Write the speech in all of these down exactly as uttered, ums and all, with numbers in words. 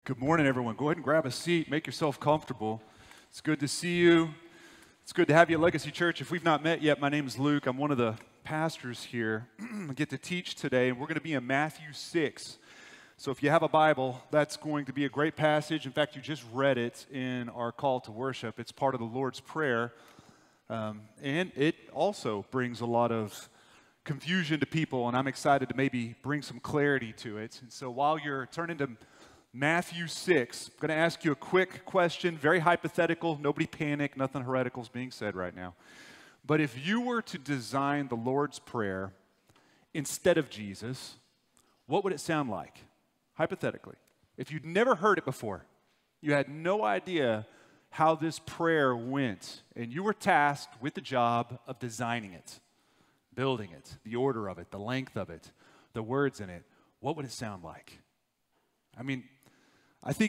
Good morning, everyone. Go ahead and grab a seat. Make yourself comfortable. It's good to see you. It's good to have you at Legacy Church. If we've not met yet, my name is Luke. I'm one of the pastors here. I get to teach today, and we're going to be in Matthew six. So if you have a Bible, that's going to be a great passage. In fact, you just read it in our call to worship. It's part of the Lord's Prayer, um, and it also brings a lot of confusion to people, and I'm excited to maybe bring some clarity to it. And so while you're turning to Matthew six, I'm going to ask you a quick question, very hypothetical. Nobody panic, nothing heretical is being said right now. But if you were to design the Lord's Prayer instead of Jesus, what would it sound like? Hypothetically. If you'd never heard it before, you had no idea how this prayer went, and you were tasked with the job of designing it, building it, the order of it, the length of it, the words in it, what would it sound like? I mean, I think,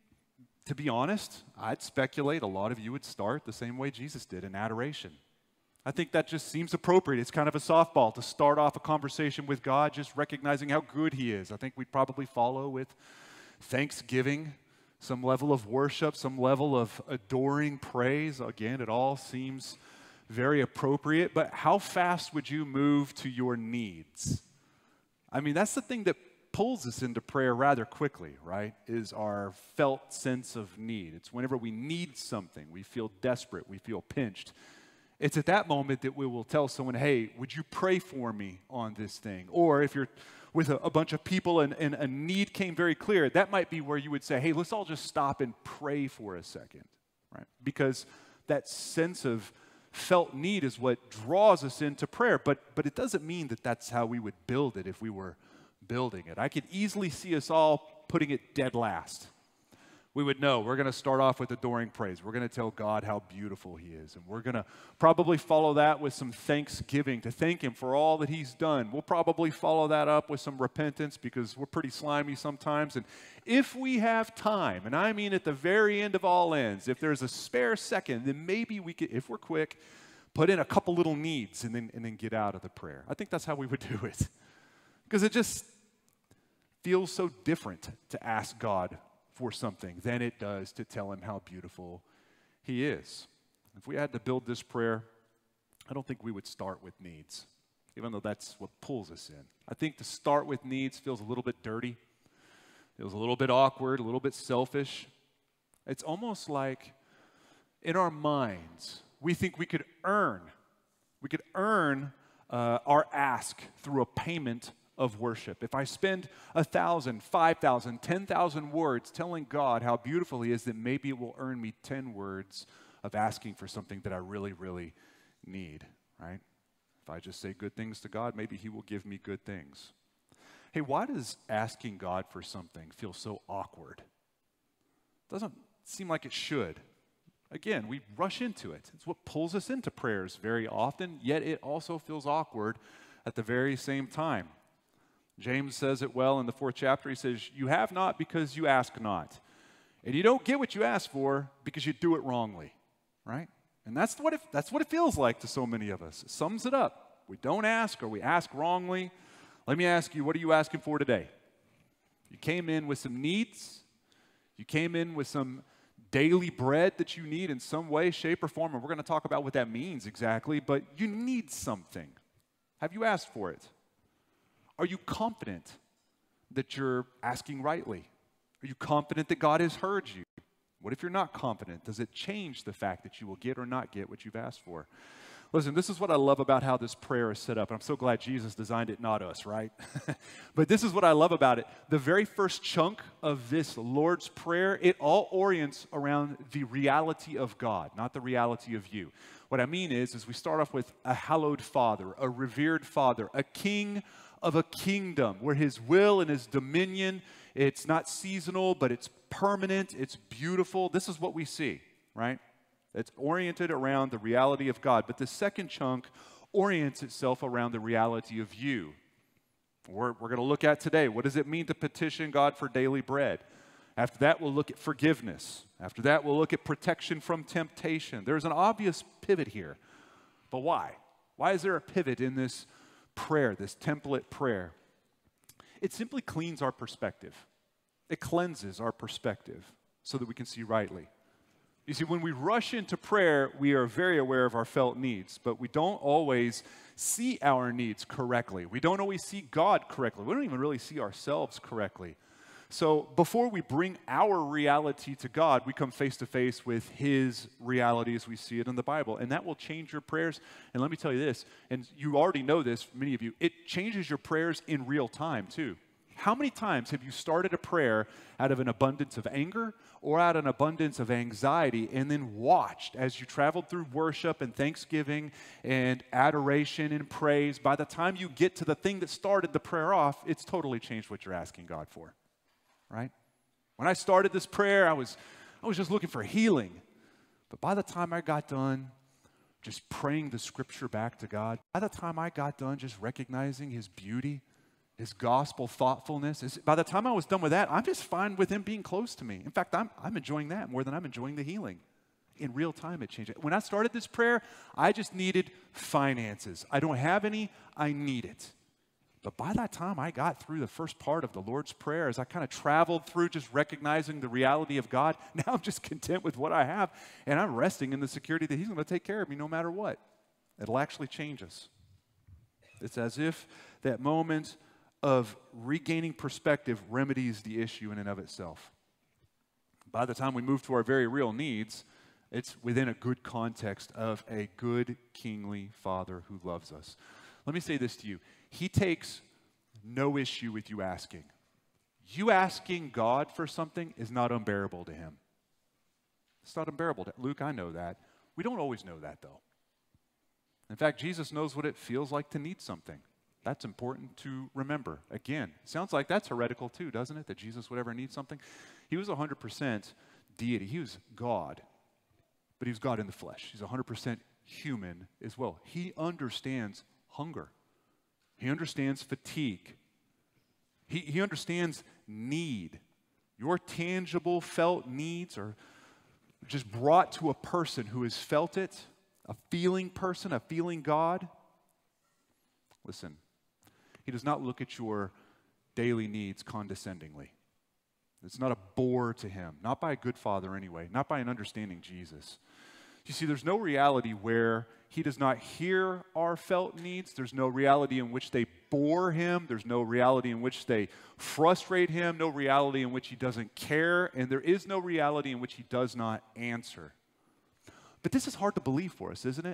to be honest, I'd speculate a lot of you would start the same way Jesus did, in adoration. I think that just seems appropriate. It's kind of a softball to start off a conversation with God, just recognizing how good He is. I think we'd probably follow with thanksgiving, some level of worship, some level of adoring praise. Again, it all seems very appropriate, but how fast would you move to your needs? I mean, that's the thing that pulls us into prayer rather quickly, right, is our felt sense of need. It's whenever we need something, we feel desperate, we feel pinched. It's at that moment that we will tell someone, hey, would you pray for me on this thing? Or if you're with a, a bunch of people and, and a need came very clear, that might be where you would say, hey, let's all just stop and pray for a second, right? Because that sense of felt need is what draws us into prayer, but, but it doesn't mean that that's how we would build it if we were building it. I could easily see us all putting it dead last. We would know we're going to start off with adoring praise. We're going to tell God how beautiful He is, and we're going to probably follow that with some thanksgiving to thank Him for all that He's done. We'll probably follow that up with some repentance because we're pretty slimy sometimes, and if we have time, and I mean at the very end of all ends, if there's a spare second, then maybe we could, if we're quick, put in a couple little needs and then, and then get out of the prayer. I think that's how we would do it, because it just feels so different to ask God for something than it does to tell Him how beautiful He is. If we had to build this prayer, I don't think we would start with needs, even though that's what pulls us in. I think to start with needs feels a little bit dirty, feels a little bit awkward, a little bit selfish. It's almost like in our minds, we think we could earn, we could earn uh, our ask through a payment of worship. If I spend a thousand, five thousand, ten thousand words telling God how beautiful He is, then maybe it will earn me ten words of asking for something that I really, really need, right? If I just say good things to God, maybe He will give me good things. Hey, why does asking God for something feel so awkward? Doesn't seem like it should. Again, we rush into it. It's what pulls us into prayers very often, yet it also feels awkward at the very same time. James says it well in the fourth chapter. He says, you have not because you ask not. And you don't get what you ask for because you do it wrongly, right? And that's what it, that's what it feels like to so many of us. It sums it up. We don't ask or we ask wrongly. Let me ask you, what are you asking for today? You came in with some needs. You came in with some daily bread that you need in some way, shape, or form. And we're going to talk about what that means exactly. But you need something. Have you asked for it? Are you confident that you're asking rightly? Are you confident that God has heard you? What if you're not confident? Does it change the fact that you will get or not get what you've asked for? Listen, this is what I love about how this prayer is set up. And I'm so glad Jesus designed it, not us, right? But this is what I love about it. The very first chunk of this Lord's Prayer, it all orients around the reality of God, not the reality of you. What I mean is, is we start off with a hallowed Father, a revered Father, a King of a kingdom where His will and His dominion, it's not seasonal, but it's permanent, it's beautiful. This is what we see, right? It's oriented around the reality of God. But the second chunk orients itself around the reality of you. We're, we're going to look at today, what does it mean to petition God for daily bread? After that, we'll look at forgiveness. After that, we'll look at protection from temptation. There's an obvious pivot here. But why? Why is there a pivot in this prayer, this template prayer? It simply cleans our perspective. It cleanses our perspective so that we can see rightly. You see, when we rush into prayer, we are very aware of our felt needs, but we don't always see our needs correctly. We don't always see God correctly. We don't even really see ourselves correctly. So before we bring our reality to God, we come face to face with His reality as we see it in the Bible. And that will change your prayers. And let me tell you this, and you already know this, many of you, it changes your prayers in real time too. How many times have you started a prayer out of an abundance of anger or out of an abundance of anxiety and then watched as you traveled through worship and thanksgiving and adoration and praise? By the time you get to the thing that started the prayer off, it's totally changed what you're asking God for, right? When I started this prayer, I was, I was just looking for healing. But by the time I got done just praying the scripture back to God, by the time I got done just recognizing His beauty, His gospel thoughtfulness, is, by the time I was done with that, I'm just fine with Him being close to me. In fact, I'm, I'm enjoying that more than I'm enjoying the healing. In real time, it changed. When I started this prayer, I just needed finances. I don't have any, I need it. But by that time, I got through the first part of the Lord's Prayer, as I kind of traveled through just recognizing the reality of God, now I'm just content with what I have, and I'm resting in the security that He's going to take care of me no matter what. It'll actually change us. It's as if that moment of regaining perspective remedies the issue in and of itself. By the time we move to our very real needs, it's within a good context of a good kingly Father who loves us. Let me say this to you. He takes no issue with you asking. You asking God for something is not unbearable to Him. It's not unbearable to Luke, I know that. We don't always know that, though. In fact, Jesus knows what it feels like to need something. That's important to remember. Again, sounds like that's heretical too, doesn't it? That Jesus would ever need something. He was one hundred percent deity. He was God, but He was God in the flesh. He's one hundred percent human as well. He understands hunger. He understands fatigue. He, he understands need. Your tangible felt needs are just brought to a person who has felt it, a feeling person, a feeling God. Listen, He does not look at your daily needs condescendingly. It's not a bore to Him, not by a good Father anyway, not by an understanding Jesus. You see, there's no reality where He does not hear our felt needs. There's no reality in which they bore Him. There's no reality in which they frustrate Him. No reality in which He doesn't care. And there is no reality in which He does not answer. But this is hard to believe for us, isn't it?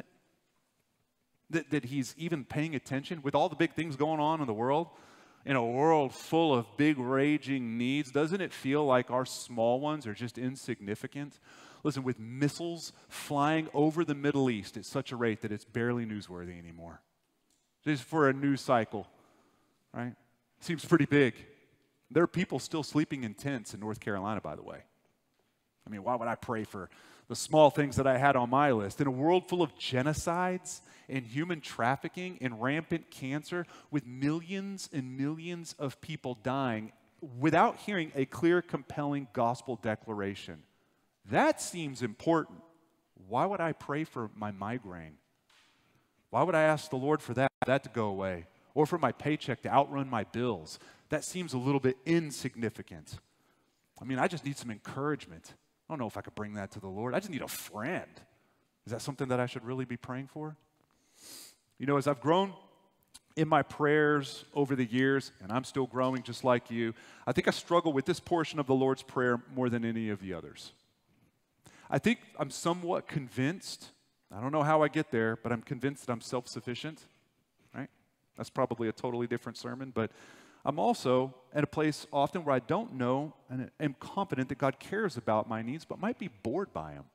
That, that He's even paying attention with all the big things going on in the world. In a world full of big raging needs, doesn't it feel like our small ones are just insignificant? Listen, with missiles flying over the Middle East at such a rate that it's barely newsworthy anymore. Just for a news cycle, right? Seems pretty big. There are people still sleeping in tents in North Carolina, by the way. I mean, why would I pray for the small things that I had on my list? In a world full of genocides and human trafficking and rampant cancer, with millions and millions of people dying without hearing a clear, compelling gospel declaration. That seems important. Why would I pray for my migraine? Why would I ask the Lord for that, that to go away? Or for my paycheck to outrun my bills? That seems a little bit insignificant. I mean, I just need some encouragement. I don't know if I could bring that to the Lord. I just need a friend. Is that something that I should really be praying for? You know, as I've grown in my prayers over the years, and I'm still growing just like you, I think I struggle with this portion of the Lord's Prayer more than any of the others. I think I'm somewhat convinced, I don't know how I get there, but I'm convinced that I'm self-sufficient, right? That's probably a totally different sermon, but I'm also at a place often where I don't know and am confident that God cares about my needs, but might be bored by them.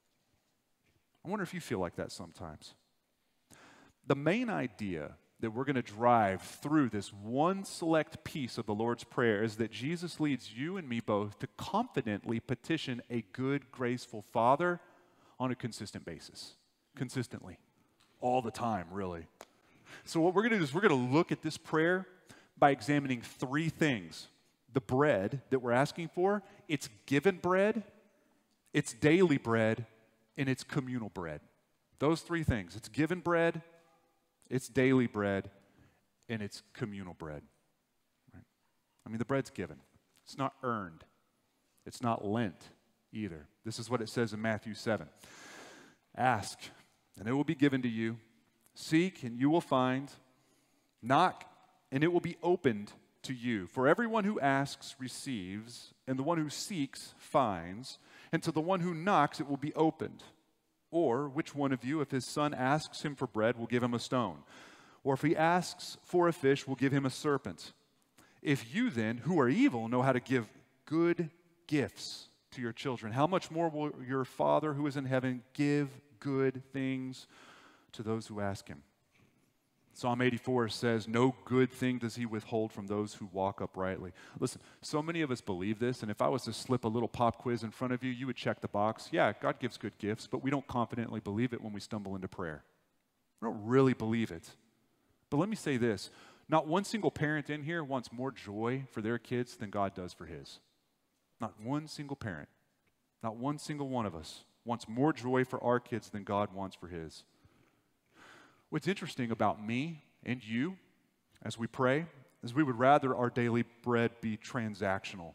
I wonder if you feel like that sometimes. The main idea that we're going to drive through this one select piece of the Lord's Prayer is that Jesus leads you and me both to confidently petition a good, graceful Father on a consistent basis. Consistently. All the time, really. So what we're going to do is we're going to look at this prayer by examining three things. The bread that we're asking for, it's given bread, it's daily bread, and it's communal bread. Those three things. It's given bread, it's daily bread, and it's communal bread. Right? I mean, the bread's given. It's not earned. It's not lent either. This is what it says in Matthew seven. Ask, and it will be given to you. Seek, and you will find. Knock, and it will be opened to you. For everyone who asks receives, and the one who seeks finds, and to the one who knocks it will be opened. Or which one of you, if his son asks him for bread, will give him a stone? Or if he asks for a fish, will give him a serpent? If you then, who are evil, know how to give good gifts to your children, how much more will your Father who is in heaven give good things to those who ask him? Psalm eighty-four says, no good thing does he withhold from those who walk uprightly. Listen, so many of us believe this, and if I was to slip a little pop quiz in front of you, you would check the box. Yeah, God gives good gifts, but we don't confidently believe it when we stumble into prayer. We don't really believe it. But let me say this, not one single parent in here wants more joy for their kids than God does for his. Not one single parent, not one single one of us wants more joy for our kids than God wants for his. What's interesting about me and you as we pray is we would rather our daily bread be transactional.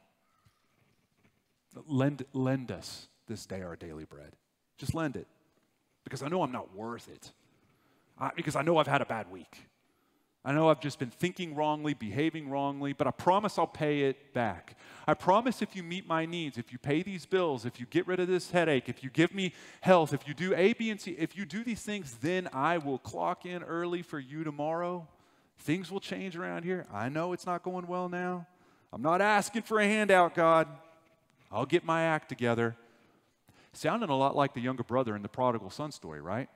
Lend, lend us this day our daily bread. Just lend it. Because I know I'm not worth it. I, because I know I've had a bad week. I know I've just been thinking wrongly, behaving wrongly, but I promise I'll pay it back. I promise if you meet my needs, if you pay these bills, if you get rid of this headache, if you give me health, if you do A, B, and C, if you do these things, then I will clock in early for you tomorrow. Things will change around here. I know it's not going well now. I'm not asking for a handout, God. I'll get my act together. Sounding a lot like the younger brother in the prodigal son story, right?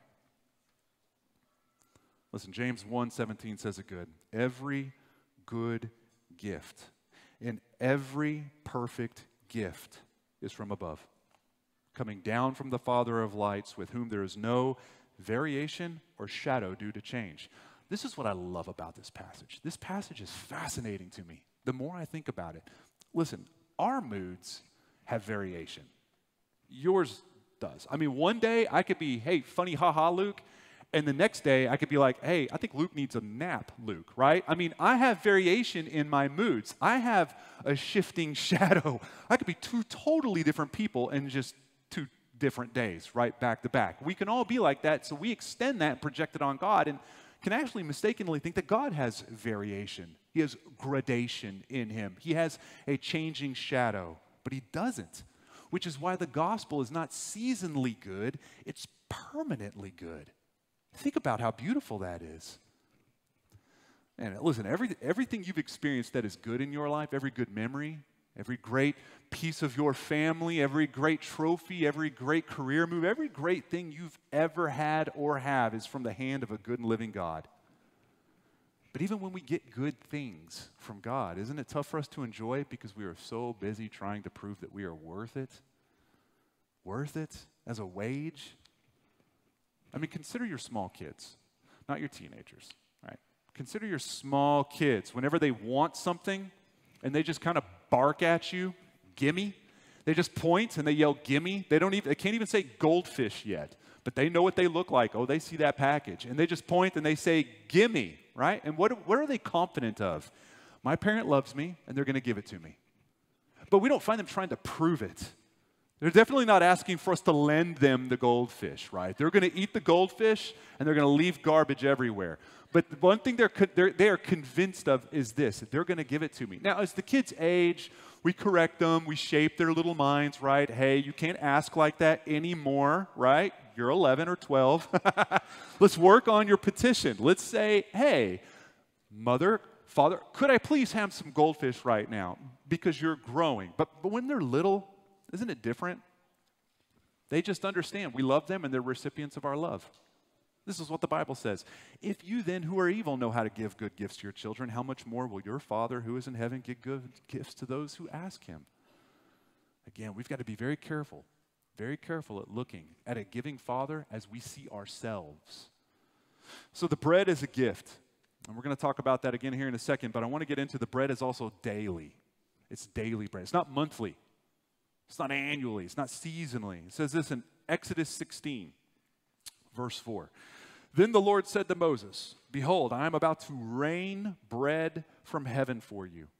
Listen, James one seventeen says it good. Every good gift and every perfect gift is from above, coming down from the Father of lights, with whom there is no variation or shadow due to change. This is what I love about this passage. This passage is fascinating to me the more I think about it. Listen, our moods have variation. Yours does. I mean, one day I could be, hey, funny, haha, Luke. And the next day, I could be like, hey, I think Luke needs a nap, Luke, right? I mean, I have variation in my moods. I have a shifting shadow. I could be two totally different people in just two different days, right, back to back. We can all be like that, so we extend that and project it on God and can actually mistakenly think that God has variation. He has gradation in him. He has a changing shadow, but he doesn't, which is why the gospel is not seasonally good, it's permanently good. Think about how beautiful that is. And listen, every, everything you've experienced that is good in your life, every good memory, every great piece of your family, every great trophy, every great career move, every great thing you've ever had or have is from the hand of a good and living God. But even when we get good things from God, isn't it tough for us to enjoy it because we are so busy trying to prove that we are worth it? Worth it as a wage? I mean, consider your small kids, not your teenagers, right? Consider your small kids. Whenever they want something and they just kind of bark at you, gimme. They just point and they yell, gimme. They don't even, they can't even say goldfish yet, but they know what they look like. Oh, they see that package. And they just point and they say, gimme, right? And what, what are they confident of? My parent loves me and they're going to give it to me. But we don't find them trying to prove it. They're definitely not asking for us to lend them the goldfish, right? They're going to eat the goldfish, and they're going to leave garbage everywhere. But the one thing they're, they're, they are convinced of is this, that they're going to give it to me. Now, as the kids age, we correct them. We shape their little minds, right? Hey, you can't ask like that anymore, right? You're eleven or twelve. Let's work on your petition. Let's say, hey, mother, father, could I please have some goldfish right now? Because you're growing. But, but when they're little, isn't it different? They just understand we love them and they're recipients of our love. This is what the Bible says. If you then who are evil know how to give good gifts to your children, how much more will your Father who is in heaven give good gifts to those who ask him? Again, we've got to be very careful, very careful at looking at a giving Father as we see ourselves. So the bread is a gift. And we're going to talk about that again here in a second, but I want to get into the bread is also daily. It's daily bread. It's not monthly. It's not annually. It's not seasonally. It says this in Exodus sixteen, verse four. Then the Lord said to Moses, behold, I am about to rain bread from heaven for you.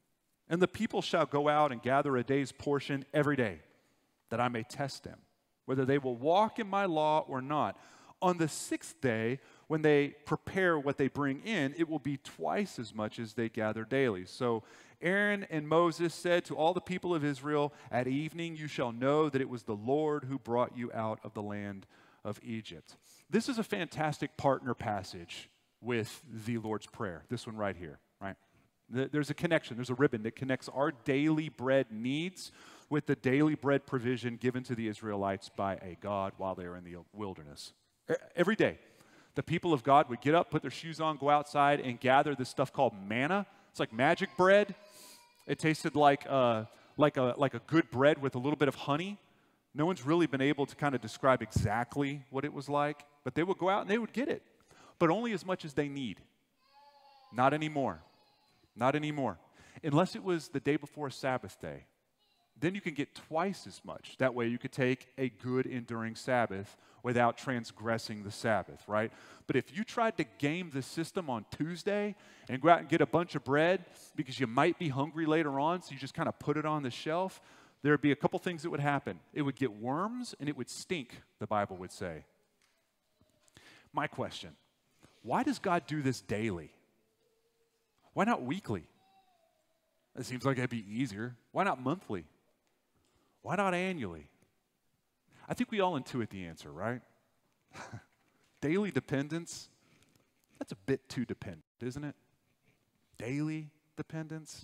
And the people shall go out and gather a day's portion every day, that I may test them, whether they will walk in my law or not. On the sixth day, when they prepare what they bring in, it will be twice as much as they gather daily. So Aaron and Moses said to all the people of Israel, at evening you shall know that it was the Lord who brought you out of the land of Egypt. This is a fantastic partner passage with the Lord's Prayer, this one right here, right? There's a connection, there's a ribbon that connects our daily bread needs with the daily bread provision given to the Israelites by a God while they were in the wilderness. Every day, the people of God would get up, put their shoes on, go outside, and gather this stuff called manna. It's like magic bread. It tasted like, uh, like, a, like a good bread with a little bit of honey. No one's really been able to kind of describe exactly what it was like, but they would go out and they would get it, but only as much as they need. Not anymore. Not anymore. Unless it was the day before a Sabbath day. Then you can get twice as much. That way you could take a good enduring Sabbath without transgressing the Sabbath, right? But if you tried to game the system on Tuesday and go out and get a bunch of bread because you might be hungry later on, so you just kind of put it on the shelf, there would be a couple things that would happen. It would get worms and it would stink, the Bible would say. My question, why does God do this daily? Why not weekly? It seems like it'd be easier. Why not monthly? Why not annually? I think we all intuit the answer, right? Daily dependence, that's a bit too dependent, isn't it? Daily dependence.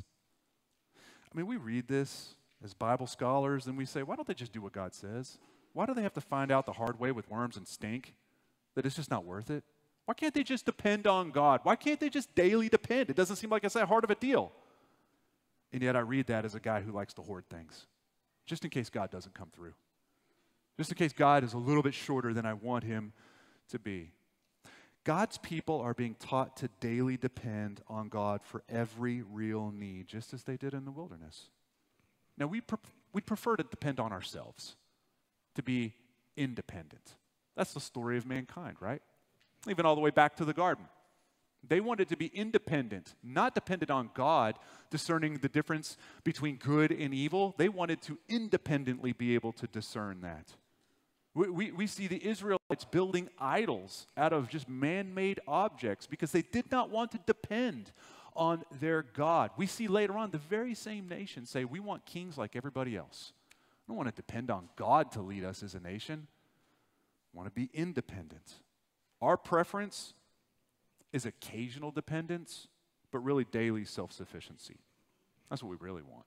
I mean, we read this as Bible scholars and we say, why don't they just do what God says? Why do they have to find out the hard way with worms and stink? That it's just not worth it? Why can't they just depend on God? Why can't they just daily depend? It doesn't seem like it's that hard of a deal. And yet I read that as a guy who likes to hoard things, just in case God doesn't come through. Just in case God is a little bit shorter than I want him to be. God's people are being taught to daily depend on God for every real need, just as they did in the wilderness. Now, we pre- we prefer to depend on ourselves, to be independent. That's the story of mankind, right? Even all the way back to the garden. They wanted to be independent, not dependent on God, discerning the difference between good and evil. They wanted to independently be able to discern that. We, we, we see the Israelites building idols out of just man-made objects because they did not want to depend on their God. We see later on the very same nation say, we want kings like everybody else. We don't want to depend on God to lead us as a nation. We want to be independent. Our preference is occasional dependence, but really daily self-sufficiency. That's what we really want.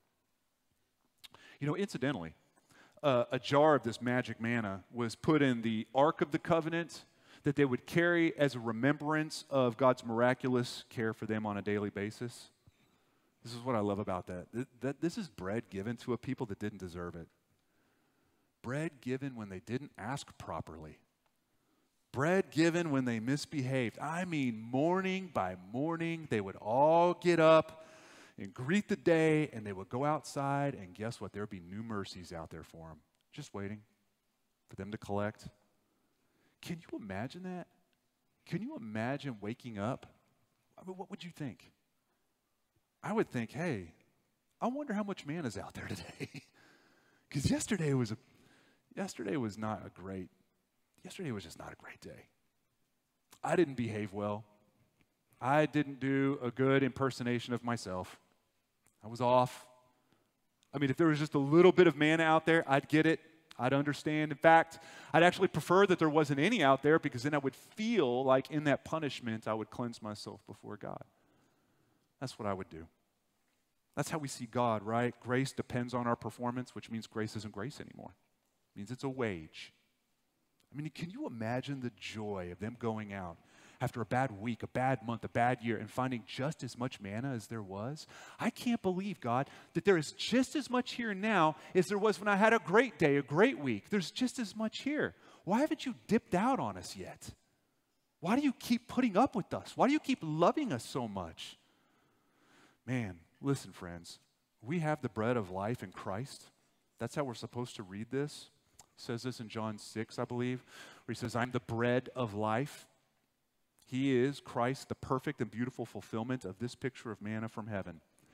You know, incidentally, uh, a jar of this magic manna was put in the Ark of the Covenant that they would carry as a remembrance of God's miraculous care for them on a daily basis. This is what I love about that. Th- that this is bread given to a people that didn't deserve it. Bread given when they didn't ask properly. Bread given when they misbehaved. I mean, morning by morning, they would all get up and greet the day, and they would go outside, and guess what? There would be new mercies out there for them, just waiting for them to collect. Can you imagine that? Can you imagine waking up? I mean, what would you think? I would think, hey, I wonder how much manna is out there today. Because yesterday was a, yesterday was not a great Yesterday was just not a great day. I didn't behave well. I didn't do a good impersonation of myself. I was off. I mean, if there was just a little bit of manna out there, I'd get it. I'd understand. In fact, I'd actually prefer that there wasn't any out there because then I would feel like in that punishment, I would cleanse myself before God. That's what I would do. That's how we see God, right? Grace depends on our performance, which means grace isn't grace anymore. It means it's a wage. I mean, can you imagine the joy of them going out after a bad week, a bad month, a bad year, and finding just as much manna as there was? I can't believe, God, that there is just as much here now as there was when I had a great day, a great week. There's just as much here. Why haven't you dipped out on us yet? Why do you keep putting up with us? Why do you keep loving us so much? Man, listen, friends. We have the bread of life in Christ. That's how we're supposed to read this. Says this in John six, I believe, where he says, I'm the bread of life. He is, Christ, the perfect and beautiful fulfillment of this picture of manna from heaven.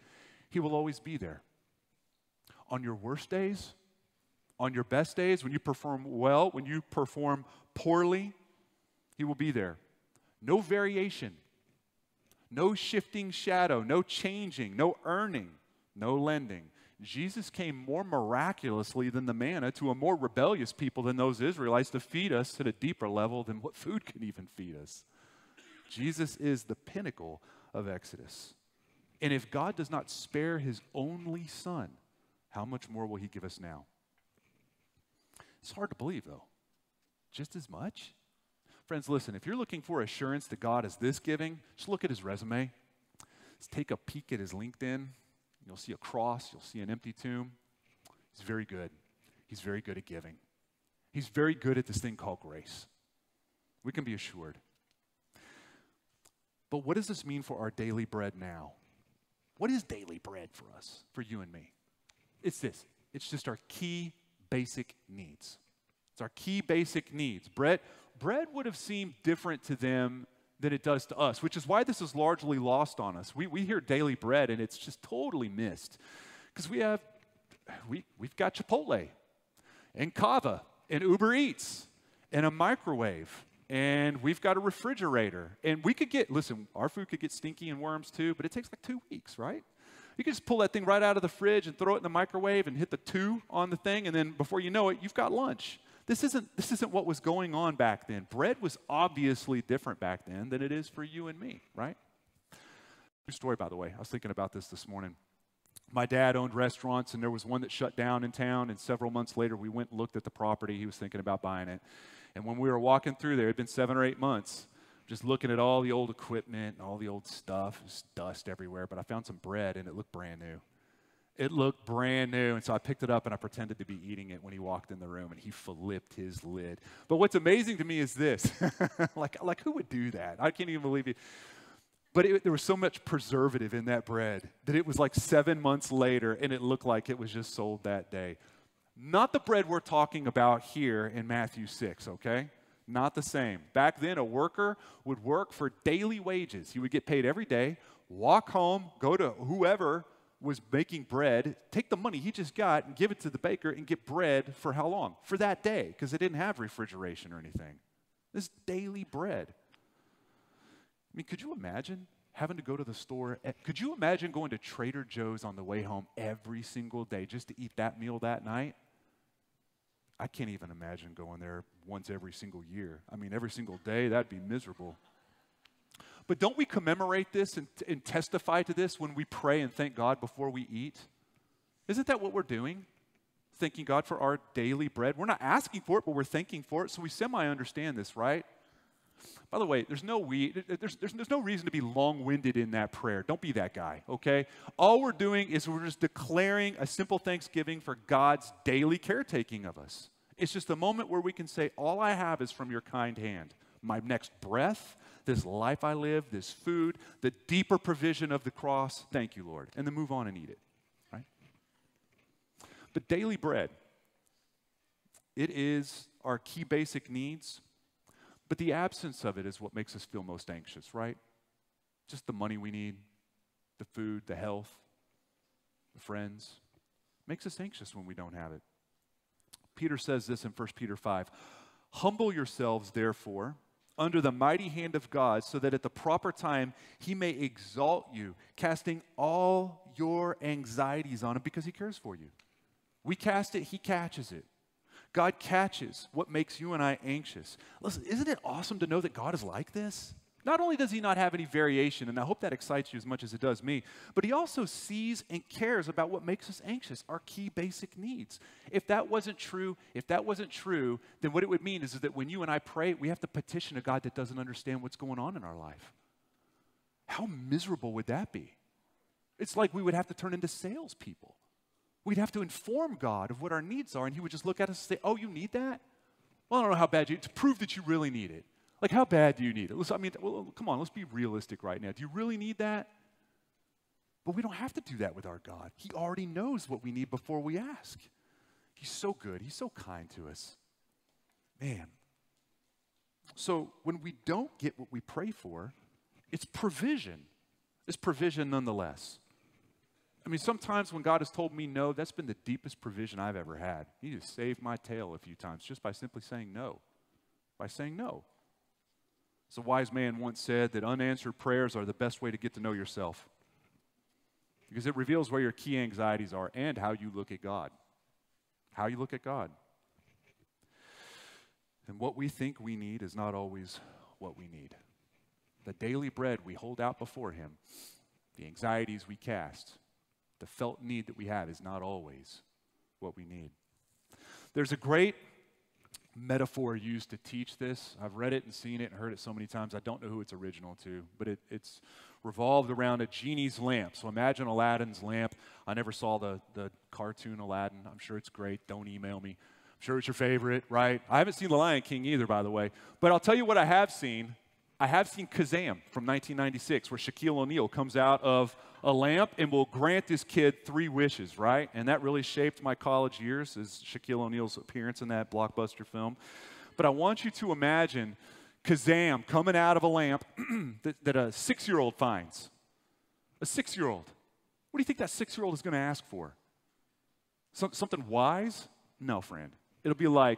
He will always be there. On your worst days, on your best days, when you perform well, when you perform poorly, He will be there. No variation, no shifting shadow, no changing, no earning, no lending. Jesus came more miraculously than the manna to a more rebellious people than those Israelites to feed us at a deeper level than what food can even feed us. Jesus is the pinnacle of Exodus. And if God does not spare His only Son, how much more will He give us now? It's hard to believe, though. Just as much? Friends, listen, if you're looking for assurance that God is this giving, just look at His resume. Let's take a peek at His LinkedIn. You'll see a cross. You'll see an empty tomb. He's very good. He's very good at giving. He's very good at this thing called grace. We can be assured. But what does this mean for our daily bread now? What is daily bread for us, for you and me? It's this. It's just our key basic needs. It's our key basic needs. Bread, bread would have seemed different to them than it does to us, which is why this is largely lost on us. We, we hear daily bread, and it's just totally missed. Because we have, we, we've got Chipotle, and Kava, and Uber Eats, and a microwave, and we've got a refrigerator. And we could get, listen, our food could get stinky and worms too, but it takes like two weeks, right? You can just pull that thing right out of the fridge and throw it in the microwave and hit the two on the thing, and then before you know it, you've got lunch. This isn't, this isn't what was going on back then. Bread was obviously different back then than it is for you and me, right? True story, by the way. I was thinking about this this morning. My dad owned restaurants, and there was one that shut down in town, and several months later, we went and looked at the property. He was thinking about buying it. And when we were walking through there, it had been seven or eight months, just looking at all the old equipment and all the old stuff. There's dust everywhere, but I found some bread, and it looked brand new. It looked brand new, and so I picked it up, and I pretended to be eating it when he walked in the room, and he flipped his lid. But what's amazing to me is this. like, like, who would do that? I can't even believe it. But it, there was so much preservative in that bread that it was like seven months later, and it looked like it was just sold that day. Not the bread we're talking about here in Matthew six, okay? Not the same. Back then, a worker would work for daily wages. He would get paid every day, walk home, go to whoever was making bread, take the money he just got and give it to the baker and get bread for how long? For that day, because they didn't have refrigeration or anything. This daily bread. I mean, could you imagine having to go to the store? Could you imagine going to Trader Joe's on the way home every single day just to eat that meal that night? I can't even imagine going there once every single year. I mean, every single day, that'd be miserable. But don't we commemorate this and, and testify to this when we pray and thank God before we eat? Isn't that what we're doing? Thanking God for our daily bread. We're not asking for it, but we're thanking for it, so we semi-understand this, right? By the way, there's no, we, there's, there's, there's no reason to be long-winded in that prayer. Don't be that guy, okay? All we're doing is we're just declaring a simple thanksgiving for God's daily caretaking of us. It's just a moment where we can say, all I have is from your kind hand. My next breath, this life I live, this food, the deeper provision of the cross, thank you, Lord. And then move on and eat it, right? But daily bread, it is our key basic needs, but the absence of it is what makes us feel most anxious, right? Just the money we need, the food, the health, the friends. Makes us anxious when we don't have it. Peter says this in First Peter five, humble yourselves, therefore, under the mighty hand of God, so that at the proper time he may exalt you, casting all your anxieties on him because he cares for you. We cast it, he catches it. God catches what makes you and I anxious. Listen, isn't it awesome to know that God is like this? Not only does he not have any variation, and I hope that excites you as much as it does me, but he also sees and cares about what makes us anxious, our key basic needs. If that wasn't true, if that wasn't true, then what it would mean is, is that when you and I pray, we have to petition a God that doesn't understand what's going on in our life. How miserable would that be? It's like we would have to turn into salespeople. We'd have to inform God of what our needs are, and he would just look at us and say, oh, you need that? Well, I don't know how bad you, to prove that you really need it. Like, how bad do you need it? Listen, I mean, well, come on, let's be realistic right now. Do you really need that? But we don't have to do that with our God. He already knows what we need before we ask. He's so good. He's so kind to us. Man. So when we don't get what we pray for, it's provision. It's provision nonetheless. I mean, sometimes when God has told me no, that's been the deepest provision I've ever had. He has saved my tail a few times just by simply saying no, by saying no. So a wise man once said that unanswered prayers are the best way to get to know yourself because it reveals where your key anxieties are and how you look at God, how you look at God. And what we think we need is not always what we need. The daily bread we hold out before him, the anxieties we cast, the felt need that we have is not always what we need. There's a great metaphor used to teach this. I've read it and seen it and heard it so many times. I don't know who it's original to, but it, it's revolved around a genie's lamp. So imagine Aladdin's lamp. I never saw the, the cartoon Aladdin. I'm sure it's great. Don't email me. I'm sure it's your favorite, right? I haven't seen The Lion King either, by the way. But I'll tell you what I have seen. I have seen Kazam from nineteen ninety-six, where Shaquille O'Neal comes out of a lamp and will grant this kid three wishes, right? And that really shaped my college years, is Shaquille O'Neal's appearance in that blockbuster film. But I want you to imagine Kazam coming out of a lamp that, that a six-year-old finds. A six-year-old. What do you think that six-year-old is going to ask for? Some, something wise? No, friend. It'll be like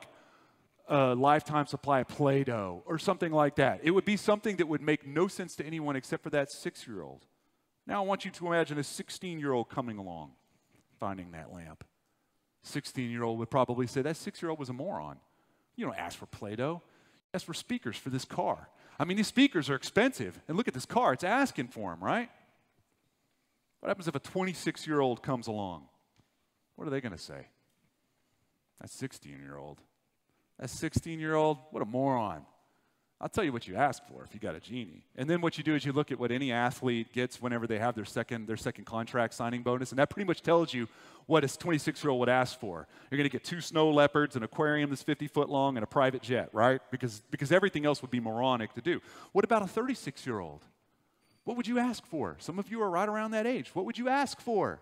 a lifetime supply of Play-Doh or something like that. It would be something that would make no sense to anyone except for that six-year-old. Now I want you to imagine a sixteen-year-old coming along, finding that lamp. sixteen-year-old would probably say, that six-year-old was a moron. You don't ask for Play-Doh. You ask for speakers for this car. I mean, these speakers are expensive. And look at this car. It's asking for them, right? What happens if a twenty-six-year-old comes along? What are they going to say? That sixteen-year-old. That sixteen-year-old, what a moron. I'll tell you what you ask for if you got a genie. And then what you do is you look at what any athlete gets whenever they have their second, their second contract signing bonus, and that pretty much tells you what a twenty-six-year-old would ask for. You're going to get two snow leopards, an aquarium that's fifty foot long, and a private jet, right? Because, because everything else would be moronic to do. What about a thirty-six-year-old? What would you ask for? Some of you are right around that age. What would you ask for?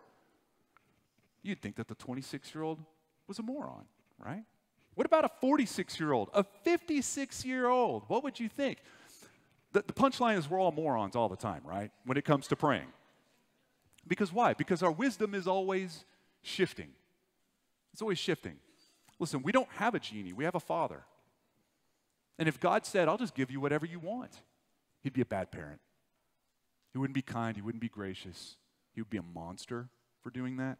You'd think that the twenty-six-year-old was a moron, right? What about a forty-six-year-old, a fifty-six-year-old? What would you think? The, the punchline is we're all morons all the time, right, when it comes to praying. Because why? Because our wisdom is always shifting. It's always shifting. Listen, we don't have a genie. We have a father. And if God said, I'll just give you whatever you want, he'd be a bad parent. He wouldn't be kind. He wouldn't be gracious. He would be a monster for doing that.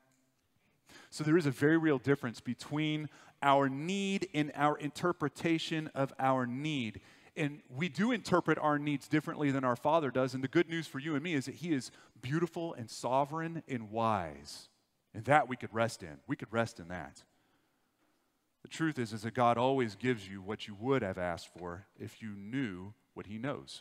So there is a very real difference between our need and our interpretation of our need. And we do interpret our needs differently than our Father does. And the good news for you and me is that he is beautiful and sovereign and wise. And that we could rest in. We could rest in that. The truth is, is that God always gives you what you would have asked for if you knew what he knows.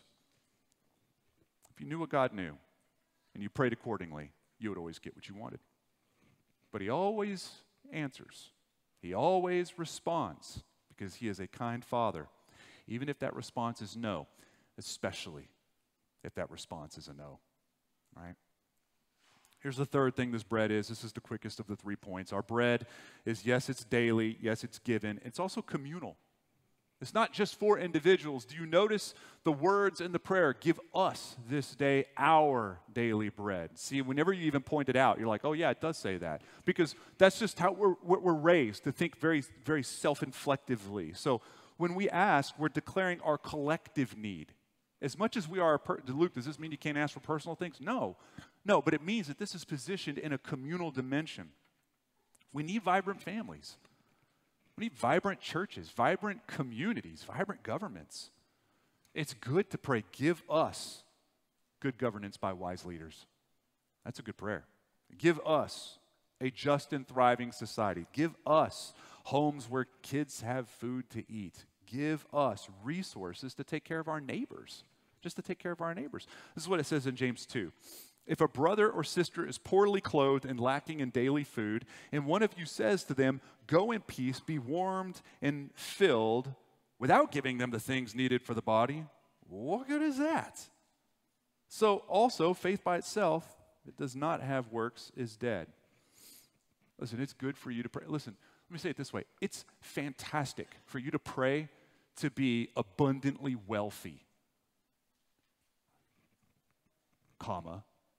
If you knew what God knew and you prayed accordingly, you would always get what you wanted. But he always answers. He always responds because he is a kind father, even if that response is no, especially if that response is a no, right? Here's the third thing this bread is. This is the quickest of the three points. Our bread is, yes, it's daily. Yes, it's given. It's also communal. It's not just for individuals. Do you notice the words in the prayer? Give us this day our daily bread. See, whenever you even point it out, you're like, oh yeah, it does say that. Because that's just how we're, we're raised, to think very, very self-inflectively. So when we ask, we're declaring our collective need. As much as we are, per- Luke, does this mean you can't ask for personal things? No. No, but it means that this is positioned in a communal dimension. We need vibrant families. We need vibrant churches, vibrant communities, vibrant governments. It's good to pray, give us good governance by wise leaders. That's a good prayer. Give us a just and thriving society. Give us homes where kids have food to eat. Give us resources to take care of our neighbors, just to take care of our neighbors. This is what it says in James two. If a brother or sister is poorly clothed and lacking in daily food, and one of you says to them, go in peace, be warmed and filled, without giving them the things needed for the body, what good is that? So also, faith by itself, it does not have works, is dead. Listen, it's good for you to pray. Listen, let me say it this way. It's fantastic for you to pray to be abundantly wealthy, comma,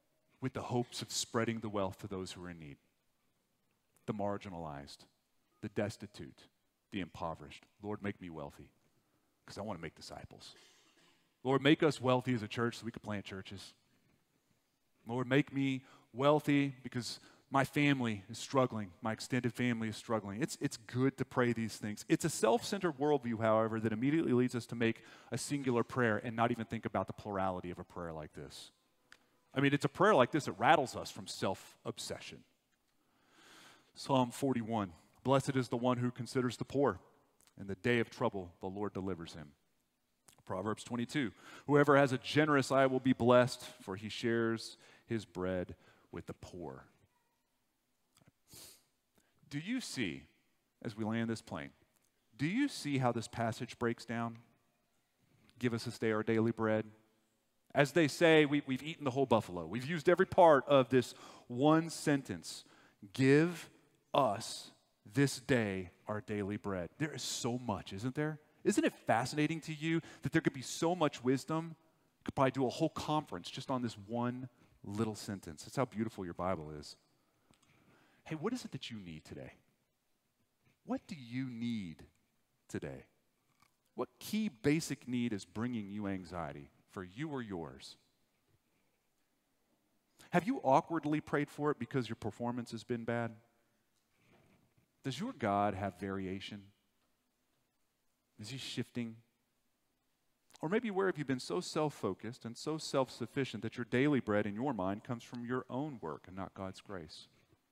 with the hopes of spreading the wealth to those who are in need, the marginalized, the destitute, the impoverished. Lord, make me wealthy because I want to make disciples. Lord, make us wealthy as a church so we can plant churches. Lord, make me wealthy because my family is struggling. My extended family is struggling. It's, it's good to pray these things. It's a self-centered worldview, however, that immediately leads us to make a singular prayer and not even think about the plurality of a prayer like this. I mean, it's a prayer like this that rattles us from self-obsession. Psalm forty-one, blessed is the one who considers the poor. In the day of trouble, the Lord delivers him. Proverbs twenty-two, whoever has a generous eye will be blessed, for he shares his bread with the poor. Do you see, as we land this plane, do you see how this passage breaks down? Give us this day our daily bread. As they say, we, we've eaten the whole buffalo. We've used every part of this one sentence. Give us this day our daily bread. There is so much, isn't there? Isn't it fascinating to you that there could be so much wisdom? Could probably do a whole conference just on this one little sentence. That's how beautiful your Bible is. Hey, what is it that you need today? What do you need today? What key basic need is bringing you anxiety for you or yours? Have you awkwardly prayed for it because your performance has been bad? Does your God have variation? Is he shifting? Or maybe where have you been so self-focused and so self-sufficient that your daily bread in your mind comes from your own work and not God's grace?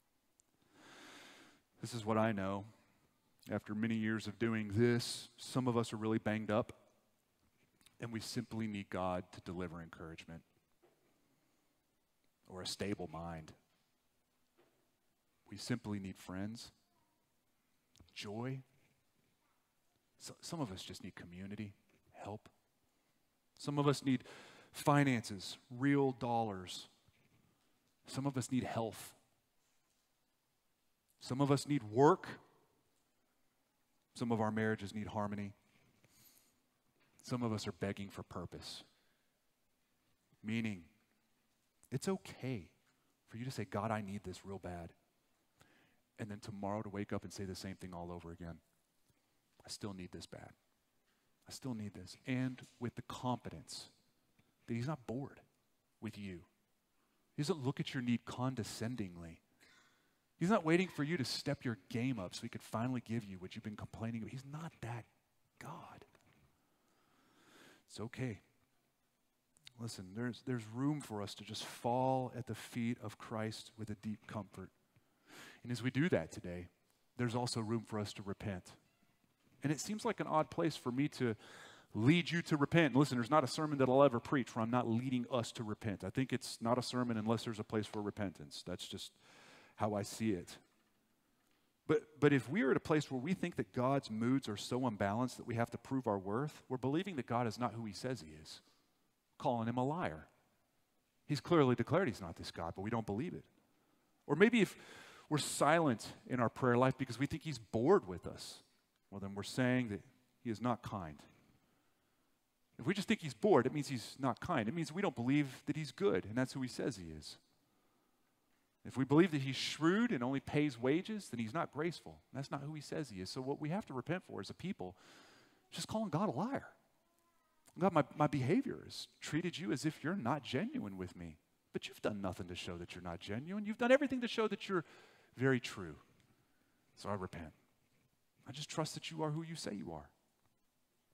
This is what I know. After many years of doing this, some of us are really banged up, and we simply need God to deliver encouragement or a stable mind. We simply need friends, joy. So, some of us just need community, help. Some of us need finances, real dollars. Some of us need health. Some of us need work. Some of our marriages need harmony. Some of us are begging for purpose. Meaning, it's okay for you to say, God, I need this real bad. And then tomorrow to wake up and say the same thing all over again. I still need this bad. I still need this. And with the confidence that he's not bored with you. He doesn't look at your need condescendingly. He's not waiting for you to step your game up so he could finally give you what you've been complaining about. He's not that God. It's okay. Listen, there's, there's room for us to just fall at the feet of Christ with a deep comfort. And as we do that today, there's also room for us to repent. And it seems like an odd place for me to lead you to repent. Listen, there's not a sermon that I'll ever preach where I'm not leading us to repent. I think it's not a sermon unless there's a place for repentance. That's just how I see it. But, but if we are at a place where we think that God's moods are so unbalanced that we have to prove our worth, we're believing that God is not who he says he is, calling him a liar. He's clearly declared he's not this God, but we don't believe it. Or maybe if we're silent in our prayer life because we think he's bored with us, well, then we're saying that he is not kind. If we just think he's bored, it means he's not kind. It means we don't believe that he's good, and that's who he says he is. If we believe that he's shrewd and only pays wages, then he's not graceful. That's not who he says he is. So what we have to repent for as a people is just calling God a liar. God, my, my behavior has treated you as if you're not genuine with me. But you've done nothing to show that you're not genuine. You've done everything to show that you're very true. So I repent. I just trust that you are who you say you are.